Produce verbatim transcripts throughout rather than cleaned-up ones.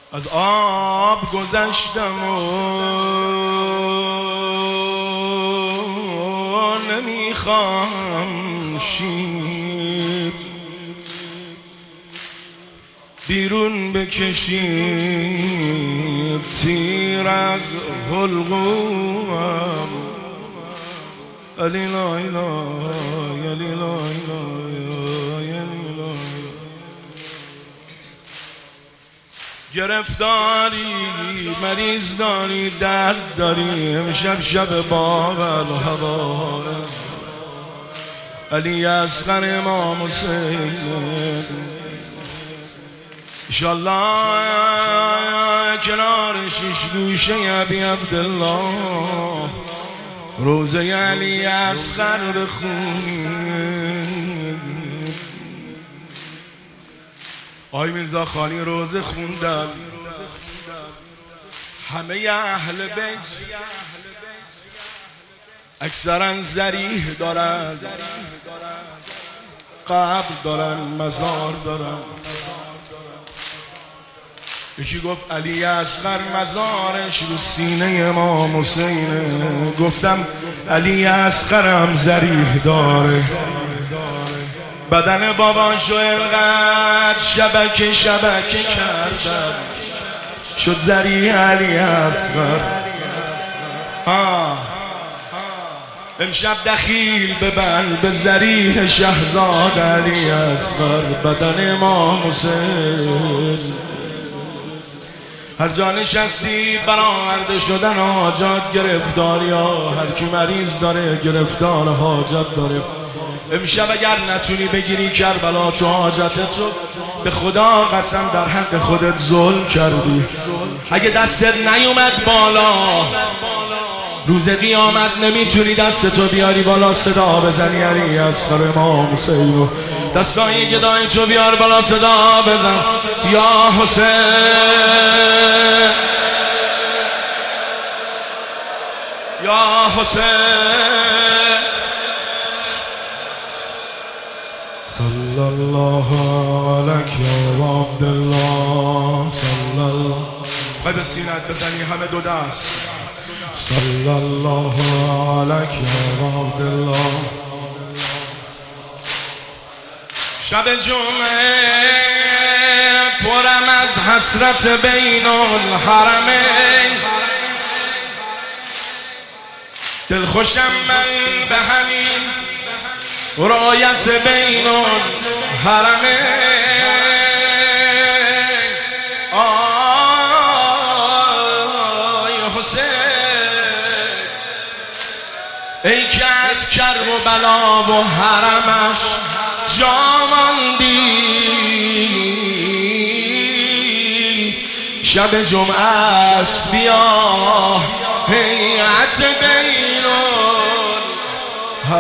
از آب گذشتم و نمیخوام شیر بیرون بکشید تیر از حلقوم. علی لا اله علی لا اله گرفتاری مریض داری درد داری امشب شب باب الحوائج علی اصغر امام حسین انشالله کنار شیش گوشه ابی عبدالله روزه علی اصغر بخونیم. آقای میرزا خانی روزه خوندن، همه اهل بیت اکثرا ضریح دارن، قبر دارن، مزار دارن. یکی گفت علی اصغر مزارش رو سینه امام حسینه، گفتم علی اصغرم ضریح داره. بدن باباشو اینقدر شبکه شبکه کردم شد ضریح علی اصغر. آه امشب دخیل ببن به ضریح شهزاد علی اصغر بدن امام حسین. هر جا نشستی برآورده شدن حاجات گرفتاری ها، هر کی مریض داره گرفتار حاجت داره. امشب اگر نتونی بگیری کربلا تو حاجت تو به خدا قسم در حق خودت ظلم کردی. اگه دستت نیومد بالا روز قیامت نمیتونی دستتو بیاری بالا صدا بزنی علی اصغر امام حسین. دستای گدای تو بیار بالا صدا بزن یا حسین یا حسین. صلی الله علیک یا عبدالله صلی الله. بعد سینت بزنی همه دو دست. صلی الله علیک یا عبدالله. شب جمعه پرم از حسرت بین الحرمین، دل خوشم من به همین رایت بین الحرمین. آی حسین ای که از کرب و بلا و حرمش جاماندی، شب جمعه است بیا هیئت بین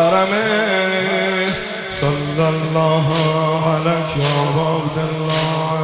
الحرمین. صلی الله علیک یا عبدالله